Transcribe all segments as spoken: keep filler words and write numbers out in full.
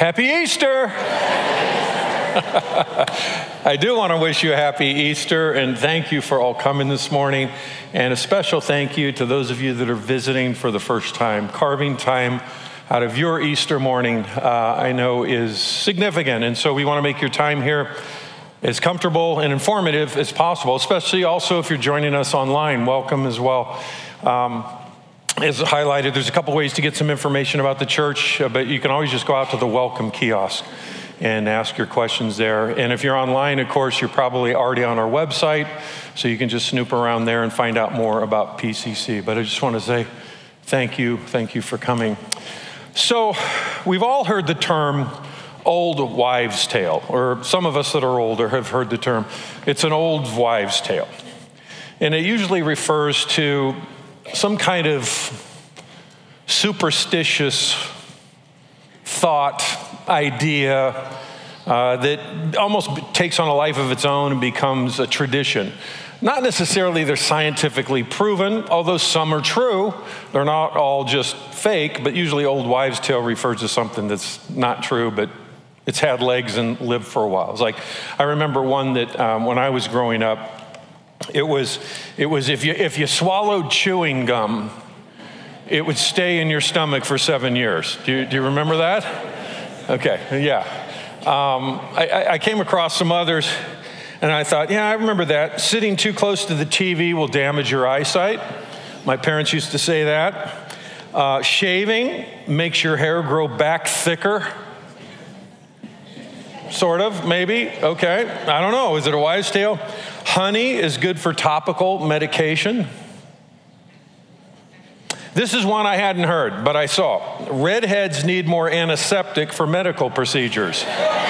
Happy Easter! I do want to wish you a happy Easter, and thank you for all coming this morning. And a special thank you to those of you that are visiting for the first time. Carving time out of your Easter morning, uh, I know, is significant. And so we want to make your time here as comfortable and informative as possible, especially also if you're joining us online. Welcome as well. Um, As highlighted, there's a couple ways to get some information about the church, uh, but you can always just go out to the welcome kiosk and ask your questions there. And if you're online, of course, you're probably already on our website, so you can just snoop around there and find out more about P C C. But I just want to say thank you, thank you for coming. So we've all heard the term old wives' tale, or some of us that are older have heard the term. It's an old wives' tale. And it usually refers to some kind of superstitious thought, idea uh, that almost takes on a life of its own and becomes a tradition. Not necessarily they're scientifically proven, although some are true. They're not all just fake, but usually old wives' tale refers to something that's not true, but it's had legs and lived for a while. It's like, I remember one that um, when I was growing up, It was, it was if you if you swallowed chewing gum, it would stay in your stomach for seven years. Do you, do you remember that? Okay, yeah. Um, I, I came across some others, and I thought, yeah, I remember that. Sitting too close to the T V will damage your eyesight. My parents used to say that. Uh, shaving makes your hair grow back thicker. Sort of, maybe. Okay, I don't know. Is it a wives' tale? Honey is good for topical medication. This is one I hadn't heard, but I saw. Redheads need more antiseptic for medical procedures.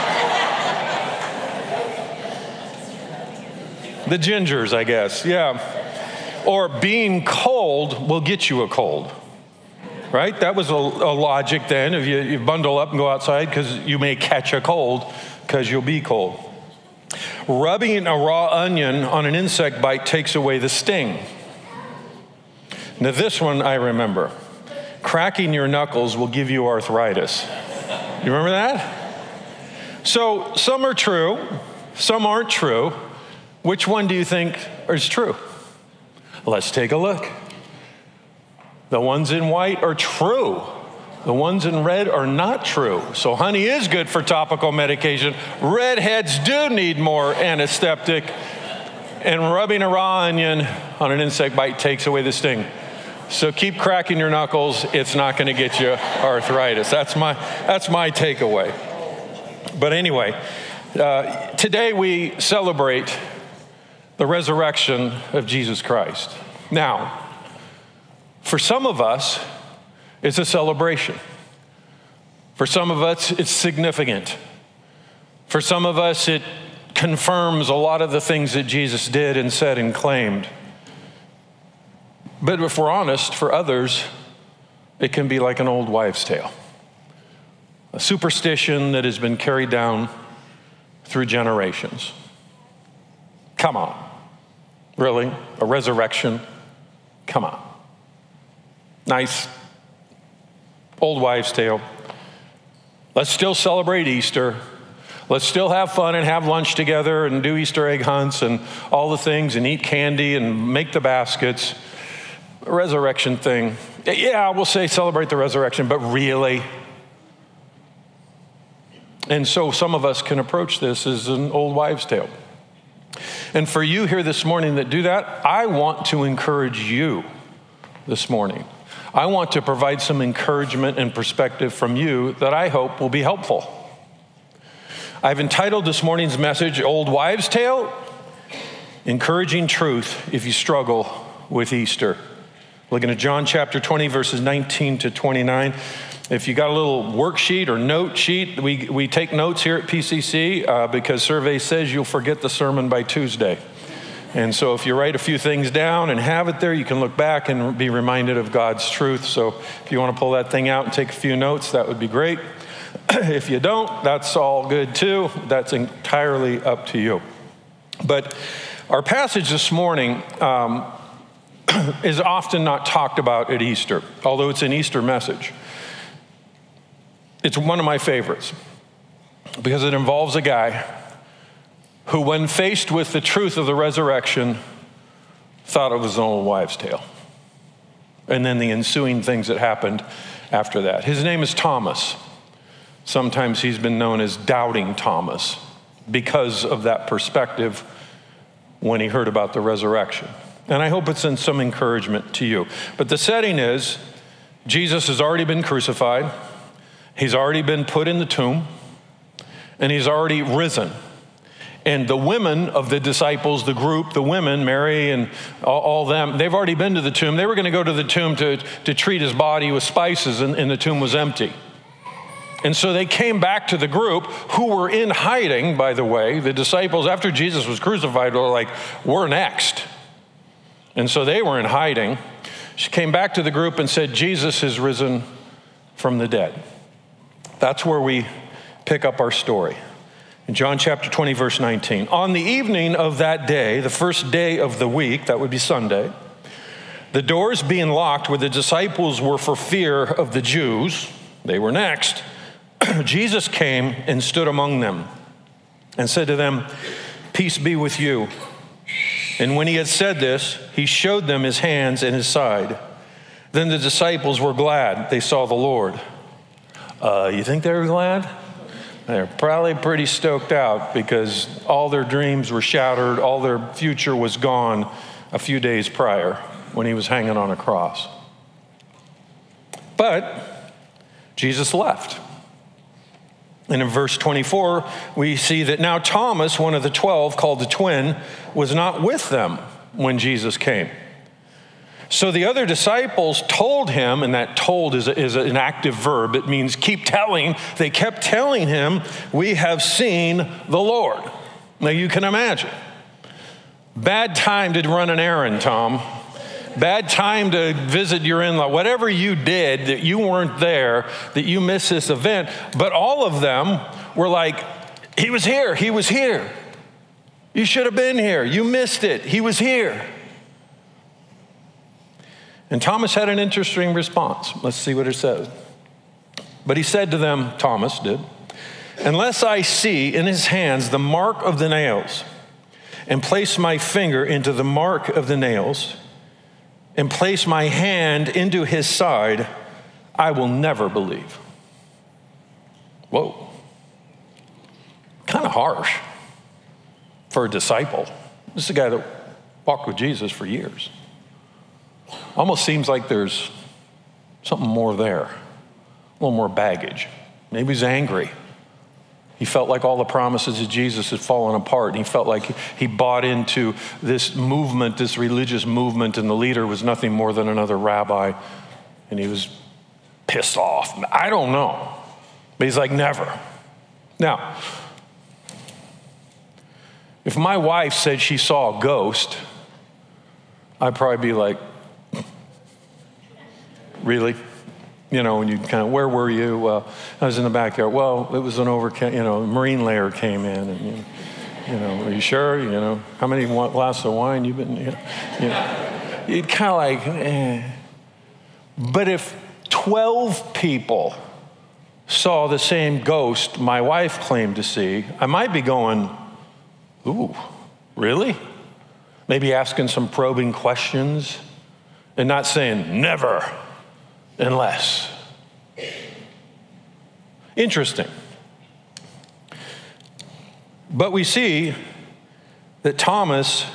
The gingers, I guess, yeah. Or being cold will get you a cold, right? That was a, a logic then. If you, you bundle up and go outside because you may catch a cold because you'll be cold. Rubbing a raw onion on an insect bite takes away the sting. Now this one I remember. Cracking your knuckles will give you arthritis. You remember that? So some are true, some aren't true. Which one do you think is true? Let's take a look. The ones in white are true. The ones in red are not true. So honey is good for topical medication. Redheads do need more antiseptic. And rubbing a raw onion on an insect bite takes away the sting. So keep cracking your knuckles. It's not going to get you arthritis. That's my, that's my takeaway. But anyway, uh, today we celebrate the resurrection of Jesus Christ. Now, for some of us, it's a celebration. For some of us, it's significant. For some of us, it confirms a lot of the things that Jesus did and said and claimed. But if we're honest, for others, it can be like an old wives' tale. A superstition that has been carried down through generations. Come on. Really? A resurrection? Come on. Nice. Old wives' tale. Let's still celebrate Easter. Let's still have fun and have lunch together and do Easter egg hunts and all the things and eat candy and make the baskets. Resurrection thing. Yeah, we'll say celebrate the resurrection, but really? And so some of us can approach this as an old wives' tale. And for you here this morning that do that, I want to encourage you this morning. I want to provide some encouragement and perspective from you that I hope will be helpful. I've entitled this morning's message, Old Wives' Tale, Encouraging Truth If You Struggle with Easter. Looking at John chapter twenty, verses nineteen to twenty-nine. If you got a little worksheet or note sheet, we, we take notes here at P C C uh, because survey says you'll forget the sermon by Tuesday. And so if you write a few things down and have it there, you can look back and be reminded of God's truth. So if you want to pull that thing out and take a few notes, that would be great. If you don't, that's all good too. That's entirely up to you. But our passage this morning um, is often not talked about at Easter, although it's an Easter message. It's one of my favorites because it involves a guy who, when faced with the truth of the resurrection, thought it was an old wives' tale. And then the ensuing things that happened after that. His name is Thomas. Sometimes he's been known as Doubting Thomas because of that perspective when he heard about the resurrection. And I hope it's in some encouragement to you. But the setting is, Jesus has already been crucified. He's already been put in the tomb. And he's already risen. And the women of the disciples, the group, the women, Mary and all, all them, they've already been to the tomb. They were going to go to the tomb to, to treat his body with spices, and, and the tomb was empty. And so they came back to the group, who were in hiding, by the way. The disciples, after Jesus was crucified, were like, we're next. And so they were in hiding. She came back to the group and said, Jesus has risen from the dead. That's where we pick up our story. In John chapter twenty, verse nineteen. On the evening of that day, the first day of the week, that would be Sunday, the doors being locked where the disciples were for fear of the Jews, they were next, Jesus came and stood among them and said to them, peace be with you. And when he had said this, he showed them his hands and his side. Then the disciples were glad they saw the Lord. Uh, you think they were glad? They're probably pretty stoked out because all their dreams were shattered, all their future was gone a few days prior when he was hanging on a cross. But Jesus left. And in verse twenty-four, we see that now Thomas, one of the twelve, called the twin, was not with them when Jesus came. So the other disciples told him, and that told is, a, is an active verb. It means keep telling. They kept telling him, we have seen the Lord. Now you can imagine. Bad time to run an errand, Tom. Bad time to visit your in-law. Whatever you did that you weren't there, that you missed this event. But all of them were like, he was here, he was here. You should have been here. You missed it. He was here. And Thomas had an interesting response. Let's see what it says. But he said to them, Thomas did, unless I see in his hands the mark of the nails, and place my finger into the mark of the nails, and place my hand into his side, I will never believe. Whoa. Kind of harsh for a disciple. This is a guy that walked with Jesus for years. Almost seems like there's something more there, a little more baggage. Maybe he's angry. He felt like all the promises of Jesus had fallen apart. And he felt like he bought into this movement, this religious movement, and the leader was nothing more than another rabbi. And he was pissed off. I don't know. But he's like, never. Now, if my wife said she saw a ghost, I'd probably be like, really? You know, when you kind of, where were you? Well, I was in the backyard. Well, it was an over, you know, Marine layer came in, and you, you know, are you sure? You know, how many glasses of wine you've been? You know, you know. You'd kind of like, eh. But if twelve people saw the same ghost my wife claimed to see, I might be going, ooh, really? Maybe asking some probing questions, and not saying never. Unless. Interesting. But we see that Thomas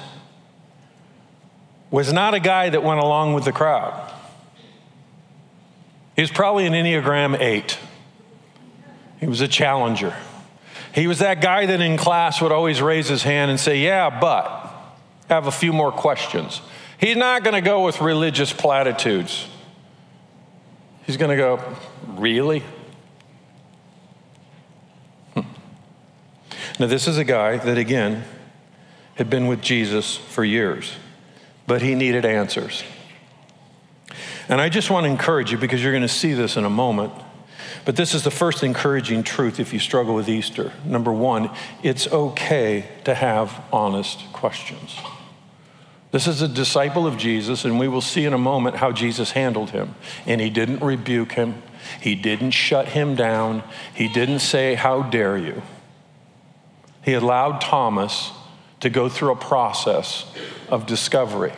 was not a guy that went along with the crowd. He was probably an Enneagram eight. He was a challenger. He was that guy that in class would always raise his hand and say, yeah, but have a few more questions. He's not going to go with religious platitudes. He's going to go, really? Hmm. Now, this is a guy that, again, had been with Jesus for years, but he needed answers. And I just want to encourage you, because you're going to see this in a moment, but this is the first encouraging truth if you struggle with Easter. Number one, it's okay to have honest questions. This is a disciple of Jesus, and we will see in a moment how Jesus handled him. And he didn't rebuke him. He didn't shut him down. He didn't say, "How dare you?" He allowed Thomas to go through a process of discovery.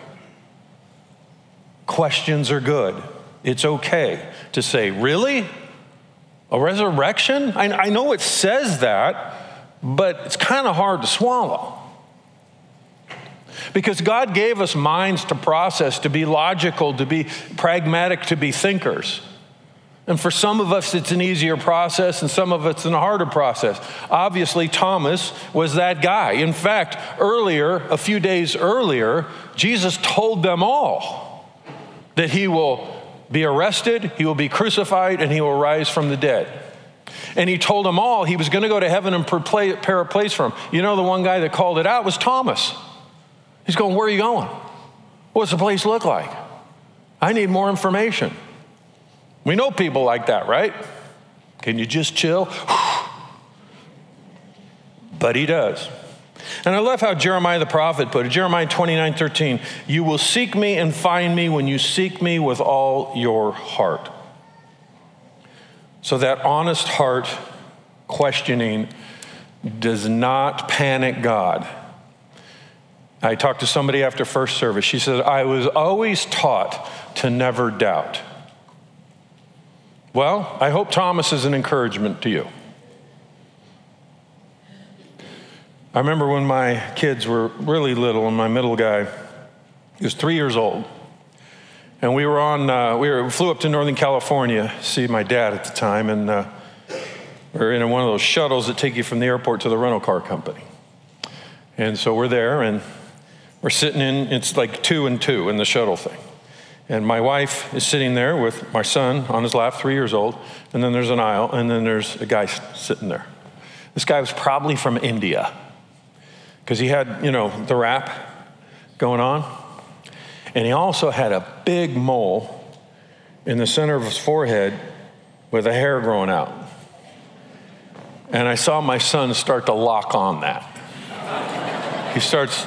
Questions are good. It's okay to say, "Really? A resurrection?" I, I know it says that, but it's kind of hard to swallow. Because God gave us minds to process, to be logical, to be pragmatic, to be thinkers. And for some of us, it's an easier process, and some of it's a harder process. Obviously, Thomas was that guy. In fact, earlier, a few days earlier, Jesus told them all that he will be arrested, he will be crucified, and he will rise from the dead. And he told them all he was going to go to heaven and prepare a place for them. You know, the one guy that called it out was Thomas. He's going, "Where are you going? What's the place look like? I need more information." We know people like that, right? Can you just chill? But he does. And I love how Jeremiah the prophet put it. Jeremiah twenty-nine thirteen, "You will seek me and find me when you seek me with all your heart." So that honest heart questioning does not panic God. I talked to somebody after first service. She said, "I was always taught to never doubt." Well, I hope Thomas is an encouragement to you. I remember when my kids were really little, and my middle guy, he was three years old. And we were on, uh, we, were, we flew up to Northern California to see my dad at the time, and uh, we were in one of those shuttles that take you from the airport to the rental car company. And so we're there, and we're sitting in, it's like two and two in the shuttle thing. And my wife is sitting there with my son on his lap, three years old, and then there's an aisle, and then there's a guy sitting there. This guy was probably from India, because he had, you know, the wrap going on. And he also had a big mole in the center of his forehead with a hair growing out. And I saw my son start to lock on that. He starts,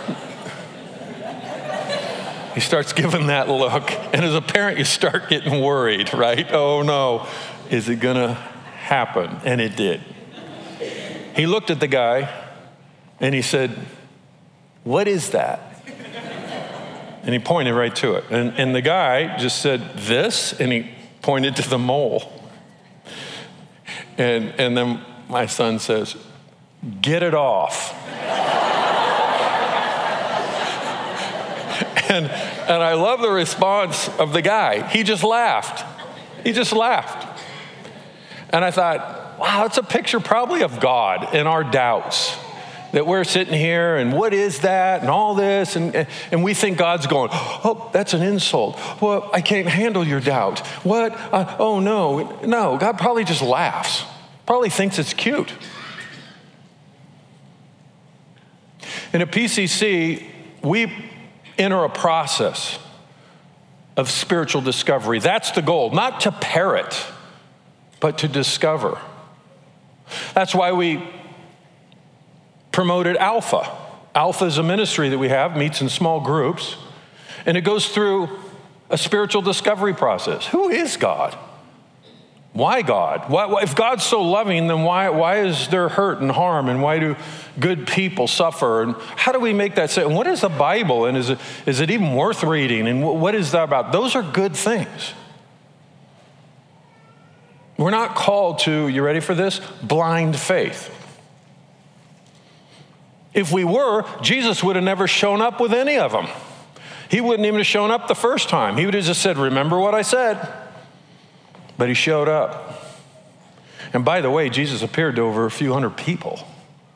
he starts giving that look. And as a parent, you start getting worried, right? Oh no, is it gonna happen? And it did. He looked at the guy and he said, "What is that?" And he pointed right to it. And, and the guy just said, "This?" And he pointed to the mole. And, and then my son says, "Get it off." and, and I love the response of the guy. He just laughed. He just laughed. And I thought, wow, it's a picture probably of God and our doubts. That we're sitting here and what is that and all this, and, and we think God's going, "Oh, that's an insult. Well, I can't handle your doubt. What? Uh, oh, no. No, God probably just laughs. Probably thinks it's cute." And at P C C, we enter a process of spiritual discovery. That's the goal, not to parrot, but to discover. That's why we promoted Alpha. Alpha is a ministry that we have, meets in small groups, and it goes through a spiritual discovery process. Who is God? Why God? Why, why, if God's so loving, then why, why is there hurt and harm, and why do good people suffer? And how do we make that sense? And what is the Bible? And is it, is it even worth reading? And what is that about? Those are good things. We're not called to, you ready for this? Blind faith. If we were, Jesus would have never shown up with any of them. He wouldn't even have shown up the first time. He would have just said, "Remember what I said." But he showed up. And by the way, Jesus appeared to over a few hundred people.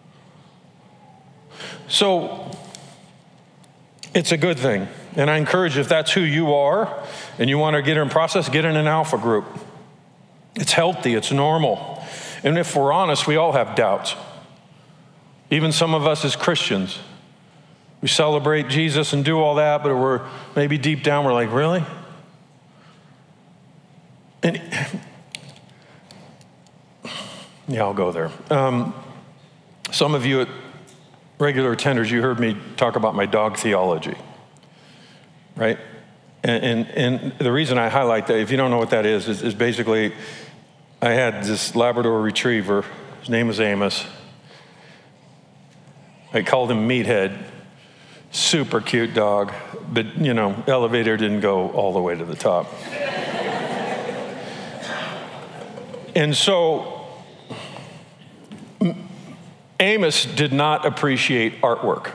So it's a good thing. And I encourage you, if that's who you are and you want to get in process, get in an Alpha group. It's healthy. It's normal. And if we're honest, we all have doubts. Even some of us as Christians, we celebrate Jesus and do all that, but we're maybe deep down, we're like, really? And yeah, I'll go there. Um, some of you at regular attenders, you heard me talk about my dog theology. right? And, and, and the reason I highlight that, if you don't know what that is, is, is basically I had this Labrador retriever. His name was Amos. I called him Meathead. Super cute dog, but, you know, elevator didn't go all the way to the top. And so Amos did not appreciate artwork.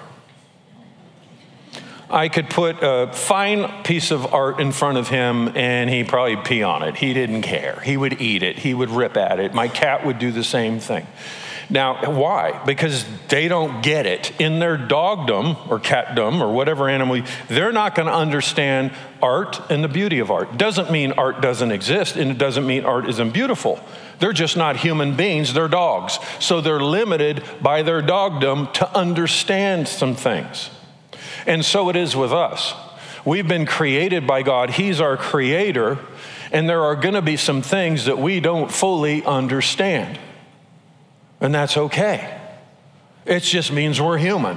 I could put a fine piece of art in front of him and he'd probably pee on it. He didn't care. He would eat it. He would rip at it. My cat would do the same thing. Now, why? Because they don't get it. In their dogdom or catdom or whatever animal, they're not going to understand art and the beauty of art. Doesn't mean art doesn't exist, and it doesn't mean art isn't beautiful. They're just not human beings, they're dogs. So they're limited by their dogdom to understand some things. And so it is with us. We've been created by God. He's our creator, and there are going to be some things that we don't fully understand. And that's okay. It just means we're human.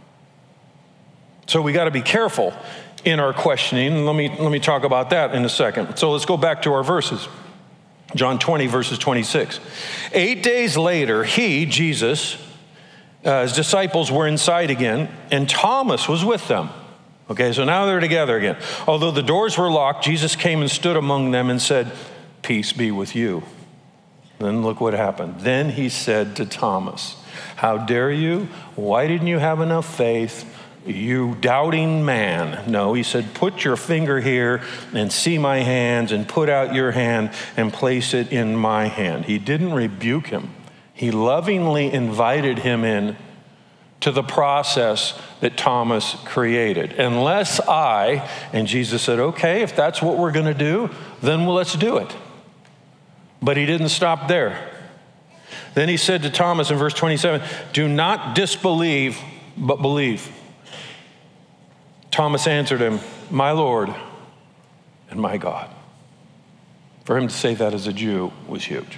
So we got to be careful in our questioning. Let me, let me talk about that in a second. So let's go back to our verses. John twenty, verses twenty-six. Eight days later, he, Jesus, uh, his disciples were inside again, and Thomas was with them. Okay, so now they're together again. Although the doors were locked, Jesus came and stood among them and said, "Peace be with you." Then look what happened. Then he said to Thomas, "How dare you? Why didn't you have enough faith, you doubting man?" No, he said, "Put your finger here and see my hands, and put out your hand and place it in my hand." He didn't rebuke him. He lovingly invited him in to the process that Thomas created. Unless I, and Jesus said, "Okay, if that's what we're going to do, then well, let's do it." But he didn't stop there. Then he said to Thomas in verse twenty-seven, "Do not disbelieve, but believe." Thomas answered him, "My Lord and my God." For him to say that as a Jew was huge.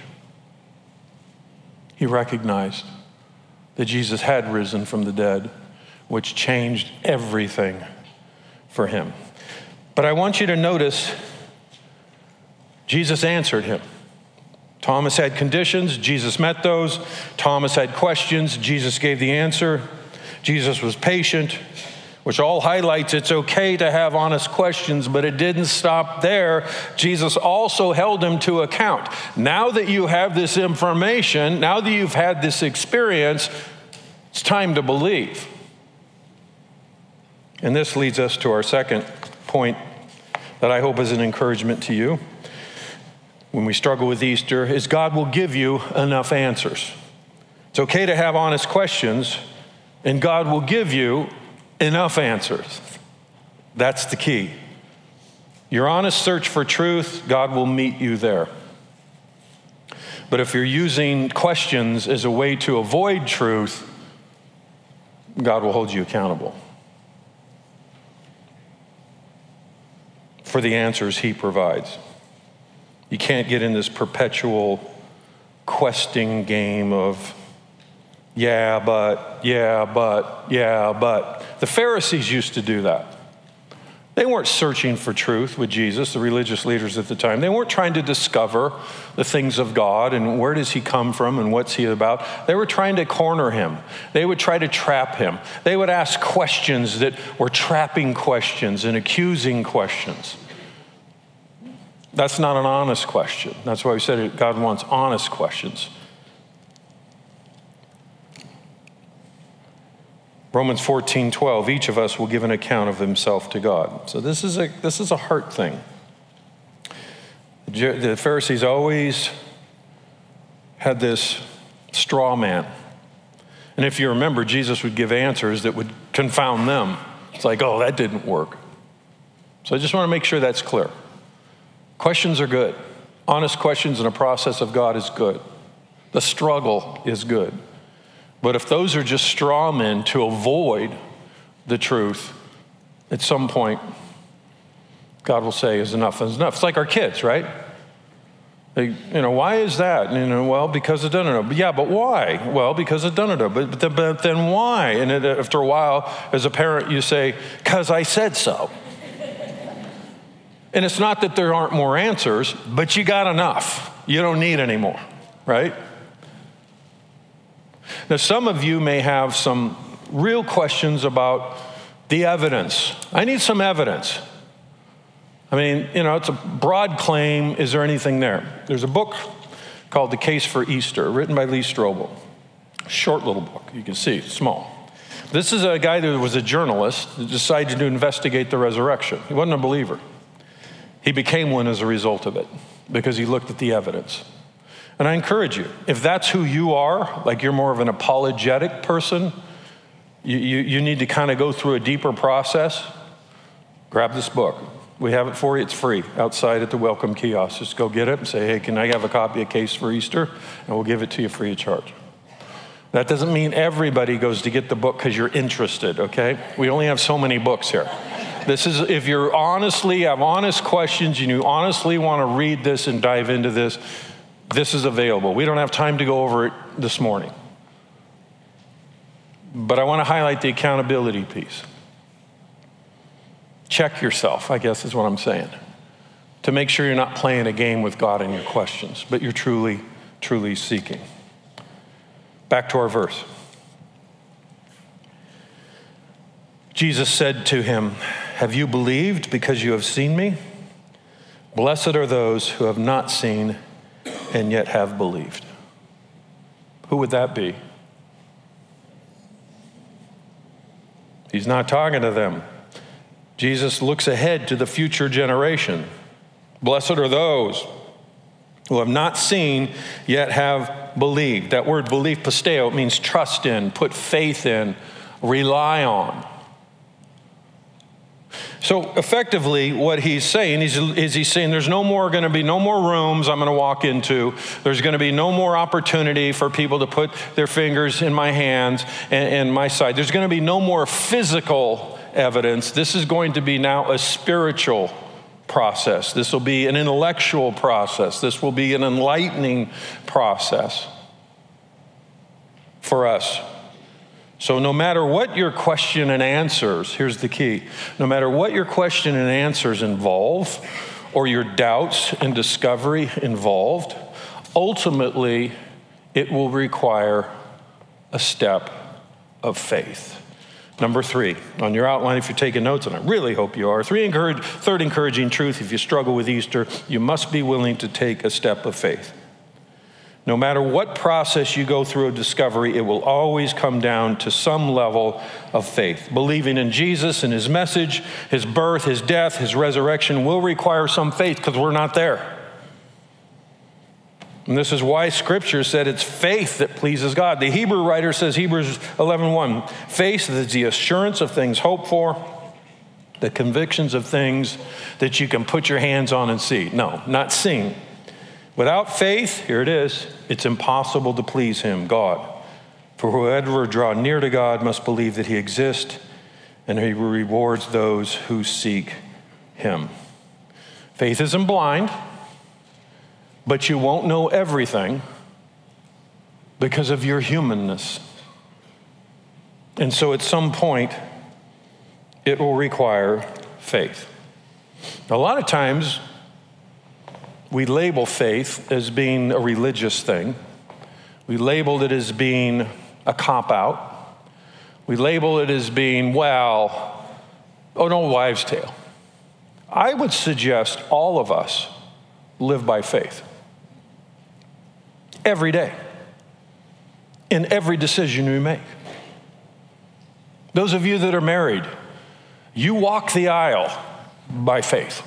He recognized that Jesus had risen from the dead, which changed everything for him. But I want you to notice, Jesus answered him. Thomas had conditions, Jesus met those. Thomas had questions, Jesus gave the answer. Jesus was patient, which all highlights it's okay to have honest questions, but it didn't stop there. Jesus also held him to account. Now that you have this information, now that you've had this experience, it's time to believe. And this leads us to our second point that I hope is an encouragement to you when we struggle with Easter, is God will give you enough answers. It's okay to have honest questions, and God will give you enough answers. That's the key. Your honest search for truth, God will meet you there. But if you're using questions as a way to avoid truth, God will hold you accountable for the answers he provides. You can't get in this perpetual questing game of, yeah, but, yeah, but, yeah, but. The Pharisees used to do that. They weren't searching for truth with Jesus, the religious leaders at the time. They weren't trying to discover the things of God and where does he come from and what's he about. They were trying to corner him. They would try to trap him. They would ask questions that were trapping questions and accusing questions. That's not an honest question. That's why we said God wants honest questions. Romans fourteen twelve, each of us will give an account of himself to God. So this is a this is a heart thing. The Pharisees always had this straw man. And if you remember, Jesus would give answers that would confound them. It's like, oh, that didn't work. So I just want to make sure that's clear. Questions are good. Honest questions in a process of God is good. The struggle is good. But if those are just straw men to avoid the truth, at some point, God will say, is enough is enough. It's like our kids, right? They, you know, why is that? You know, well, because of da-da-da. Yeah, but why? Well, because of da-da-da. But, but, but then why? And it, after a while, as a parent, you say, because I said so. And it's not that there aren't more answers, but you got enough. You don't need any more, right? Now, some of you may have some real questions about the evidence. I need some evidence. I mean, you know, it's a broad claim. Is there anything there? There's a book called The Case for Easter, written by Lee Strobel. Short little book. You can see, it's small. This is a guy that was a journalist that decided to investigate the resurrection. He wasn't a believer. He became one as a result of it because he looked at the evidence. And I encourage you, if that's who you are, like you're more of an apologetic person, you, you, you need to kind of go through a deeper process, grab this book. We have it for you. It's free outside at the welcome kiosk. Just go get it and say, hey, can I have a copy of Case for Easter? And we'll give it to you free of charge. That doesn't mean everybody goes to get the book because you're interested, okay? We only have so many books here. This is, if you're honestly, have honest questions, and you honestly want to read this and dive into this, this is available. We don't have time to go over it this morning. But I want to highlight the accountability piece. Check yourself, I guess is what I'm saying, to make sure you're not playing a game with God in your questions, but you're truly, truly seeking. Back to our verse. Jesus said to him, have you believed because you have seen me? Blessed are those who have not seen and yet have believed. Who would that be? He's not talking to them. Jesus looks ahead to the future generation. Blessed are those who have not seen yet have believed. That word belief, pisteo, it means trust in, put faith in, rely on. So effectively what he's saying is, is he's saying there's no more going to be no more rooms I'm going to walk into. There's going to be no more opportunity for people to put their fingers in my hands and, and my side. There's going to be no more physical evidence. This is going to be now a spiritual process. This will be an intellectual process. This will be an enlightening process for us. So no matter what your question and answers, here's the key, no matter what your question and answers involve, or your doubts and discovery involved, ultimately it will require a step of faith. Number three, on your outline, if you're taking notes, and I really hope you are, three encourage, third encouraging truth, if you struggle with Easter, you must be willing to take a step of faith. No matter what process you go through of discovery, it will always come down to some level of faith. Believing in Jesus and his message, his birth, his death, his resurrection will require some faith because we're not there. And this is why Scripture said it's faith that pleases God. The Hebrew writer says, Hebrews eleven one, faith is the assurance of things hoped for, the convictions of things that you can put your hands on and see. No, not seeing. Without faith, here it is, it's impossible to please him, God. For whoever will draw near to God must believe that he exists, and he rewards those who seek him. Faith isn't blind, but you won't know everything because of your humanness. And so at some point, it will require faith. A lot of times, we label faith as being a religious thing. We label it as being a cop-out. We label it as being, well, an old wives' tale. I would suggest all of us live by faith. Every day. In every decision we make. Those of you that are married, you walk the aisle by faith.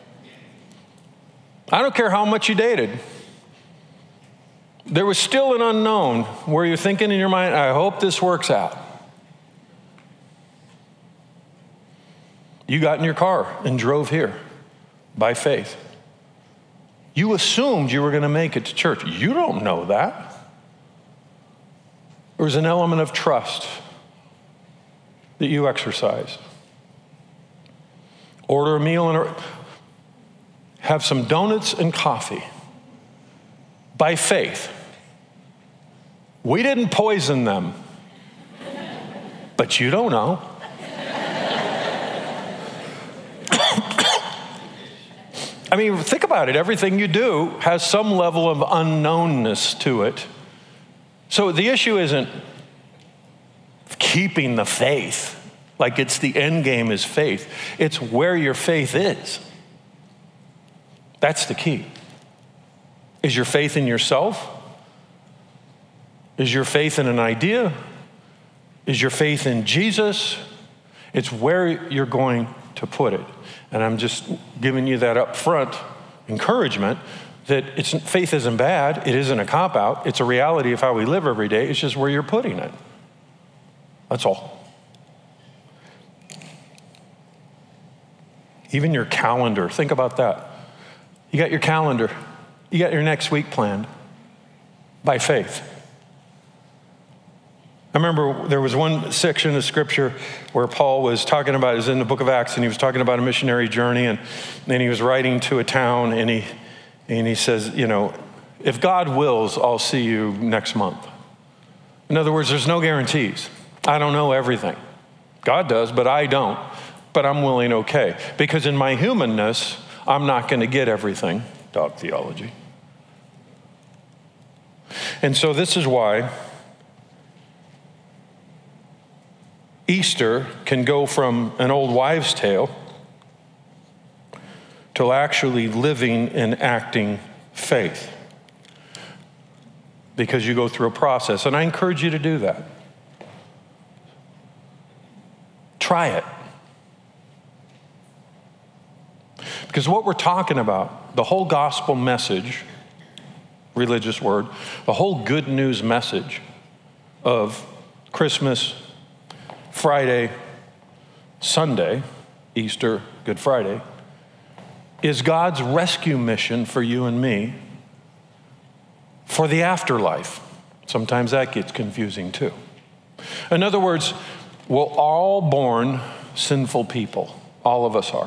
I don't care how much you dated. There was still an unknown where you're thinking in your mind, I hope this works out. You got in your car and drove here by faith. You assumed you were going to make it to church. You don't know that. There was an element of trust that you exercised. Order a meal and a, have some donuts and coffee by faith. We didn't poison them, but you don't know. I mean, think about it. Everything you do has some level of unknownness to it. So the issue isn't keeping the faith, like it's the end game is faith. It's where your faith is. That's the key. Is your faith in yourself? Is your faith in an idea? Is your faith in Jesus? It's where you're going to put it. And I'm just giving you that up front encouragement that it's, faith isn't bad. It isn't a cop-out. It's a reality of how we live every day. It's just where you're putting it. That's all. Even your calendar. Think about that. You got your calendar. You got your next week planned by faith. I remember there was one section of scripture where Paul was talking about, it was in the book of Acts, and he was talking about a missionary journey, and then he was writing to a town, and he and he says, you know, if God wills, I'll see you next month. In other words, there's no guarantees. I don't know everything. God does, but I don't. But I'm willing, okay. Because in my humanness, I'm not going to get everything. Dog theology. And so this is why Easter can go from an old wives' tale to actually living and acting faith. Because you go through a process. And I encourage you to do that. Try it. Because what we're talking about, the whole gospel message, religious word, the whole good news message of Christmas, Friday, Sunday, Easter, Good Friday, is God's rescue mission for you and me for the afterlife. Sometimes that gets confusing too. In other words, we're all born sinful people. All of us are.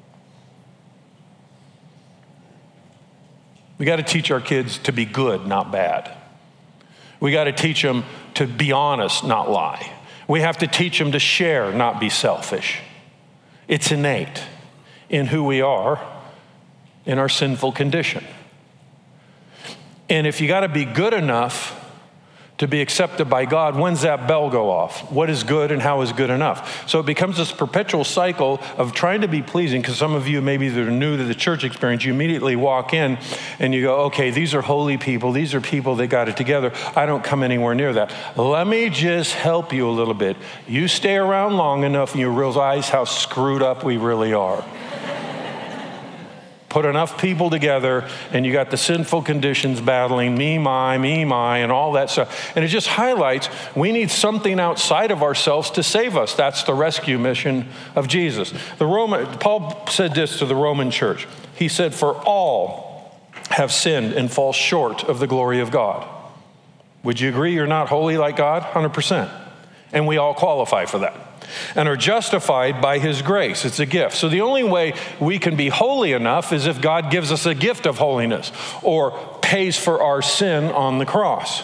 We got to teach our kids to be good, not bad. We got to teach them to be honest, not lie. We have to teach them to share, not be selfish. It's innate in who we are, in our sinful condition. And if you got to be good enough to be accepted by God, when's that bell go off? What is good and how is good enough? So it becomes this perpetual cycle of trying to be pleasing, because some of you maybe that are new to the church experience, you immediately walk in and you go, okay, these are holy people. These are people that got it together. I don't come anywhere near that. Let me just help you a little bit. You stay around long enough and you realize how screwed up we really are. Put enough people together and you got the sinful conditions battling me, my, me, my, and all that stuff. And it just highlights we need something outside of ourselves to save us. That's the rescue mission of Jesus. The Roman, Paul said this to the Roman church. He said, for all have sinned and fall short of the glory of God. Would you agree you're not holy like God? one hundred percent. And we all qualify for that. And are justified by his grace. It's a gift. So the only way we can be holy enough is if God gives us a gift of holiness or pays for our sin on the cross.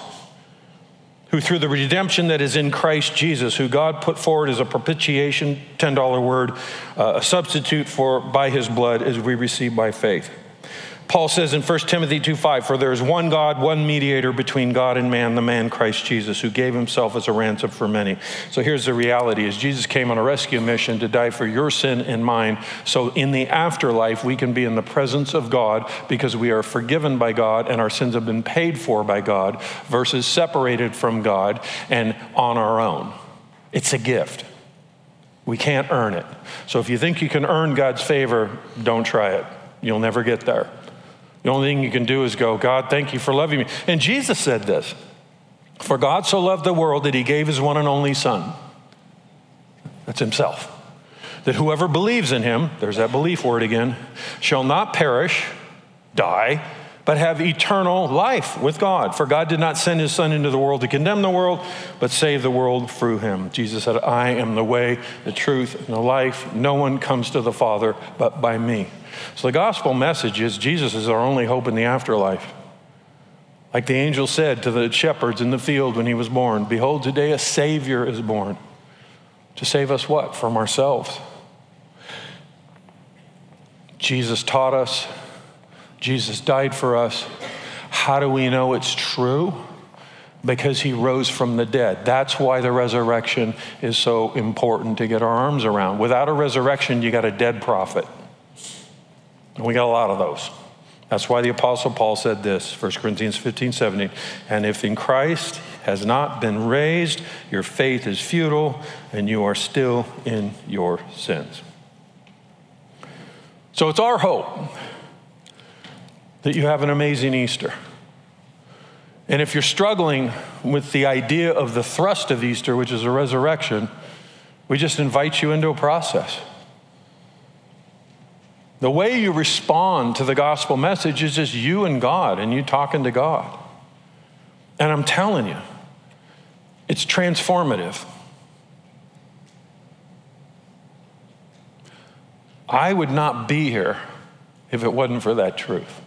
Who through the redemption that is in Christ Jesus, who God put forward as a propitiation, ten dollar word, uh, a substitute for by his blood as we receive by faith. Paul says in First Timothy two five, for there is one God, one mediator between God and man, the man Christ Jesus, who gave himself as a ransom for many. So here's the reality, is Jesus came on a rescue mission to die for your sin and mine. So in the afterlife, we can be in the presence of God because we are forgiven by God and our sins have been paid for by God versus separated from God and on our own. It's a gift. We can't earn it. So if you think you can earn God's favor, don't try it. You'll never get there. The only thing you can do is go, God, thank you for loving me. And Jesus said this, for God so loved the world that he gave his one and only son. That's himself. That whoever believes in him, there's that belief word again, shall not perish, die, but have eternal life with God. For God did not send his son into the world to condemn the world, but save the world through him. Jesus said, I am the way, the truth, and the life. No one comes to the Father but by me. So the gospel message is Jesus is our only hope in the afterlife. Like the angel said to the shepherds in the field when he was born, behold, today a Savior is born. To save us what? From ourselves. Jesus taught us Jesus died for us. How do we know it's true? Because he rose from the dead. That's why the resurrection is so important to get our arms around. Without a resurrection, you got a dead prophet. And we got a lot of those. That's why the Apostle Paul said this, First Corinthians fifteen, seventeen, and if in Christ has not been raised, your faith is futile, and you are still in your sins. So it's our hope that you have an amazing Easter. And if you're struggling with the idea of the thrust of Easter, which is a resurrection, we just invite you into a process. The way you respond to the gospel message is just you and God, and you talking to God. And I'm telling you, it's transformative. I would not be here if it wasn't for that truth.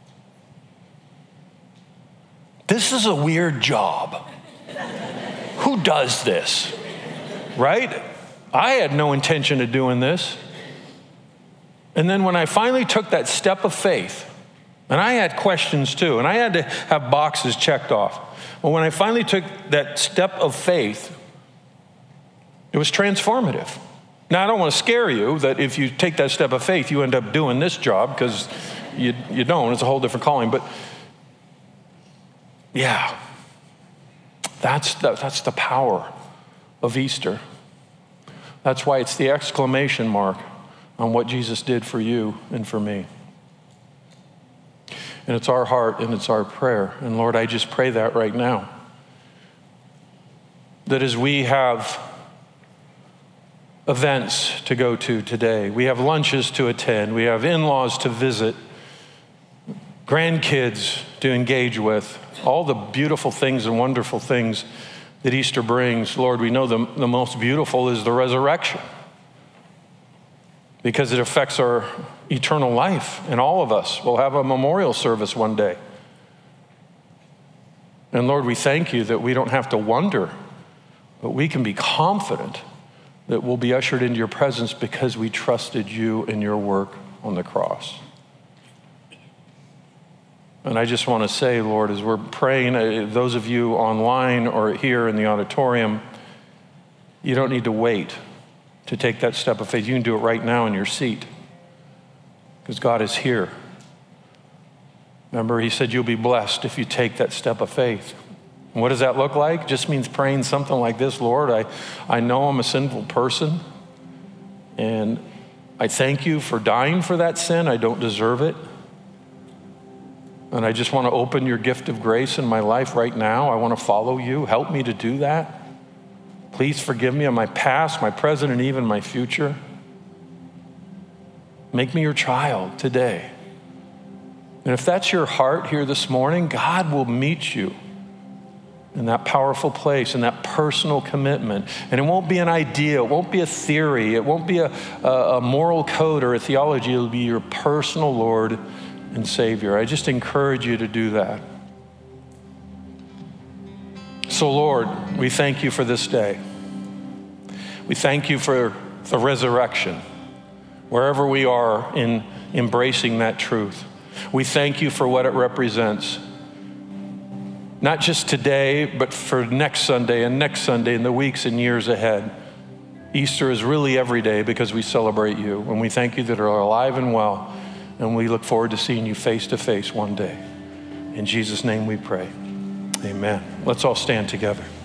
This is a weird job. Who does this? Right? I had no intention of doing this. And then when I finally took that step of faith, and I had questions too, and I had to have boxes checked off. But when I finally took that step of faith, it was transformative. Now, I don't want to scare you that if you take that step of faith, you end up doing this job, because you, you don't. It's a whole different calling. But yeah, that's the, that's the power of Easter. That's why it's the exclamation mark on what Jesus did for you and for me. And it's our heart and it's our prayer. And Lord, I just pray that right now, that as we have events to go to today, we have lunches to attend, we have in-laws to visit, grandkids to engage with, all the beautiful things and wonderful things that Easter brings. Lord, we know the, the most beautiful is the resurrection, because it affects our eternal life, and all of us will have a memorial service one day. And Lord, we thank you that we don't have to wonder, but we can be confident that we'll be ushered into your presence because we trusted you and your work on the cross. And I just want to say, Lord, as we're praying, those of you online or here in the auditorium, you don't need to wait to take that step of faith. You can do it right now in your seat, because God is here. Remember, he said you'll be blessed if you take that step of faith. And what does that look like? It just means praying something like this: Lord, I, I know I'm a sinful person, and I thank you for dying for that sin. I don't deserve it. And I just want to open your gift of grace in my life right now. I want to follow you. Help me to do that. Please forgive me of my past, my present, and even my future. Make me your child today. And if that's your heart here this morning, God will meet you in that powerful place, in that personal commitment. And it won't be an idea, it won't be a theory, it won't be a, a, a moral code or a theology. It'll be your personal Lord and Savior. I just encourage you to do that. So Lord, we thank you for this day. We thank you for the resurrection, wherever we are in embracing that truth. We thank you for what it represents, not just today, but for next Sunday and next Sunday and the weeks and years ahead. Easter is really every day because we celebrate you, and we thank you that are alive and well, and we look forward to seeing you face to face one day. In Jesus' name we pray. Amen. Let's all stand together.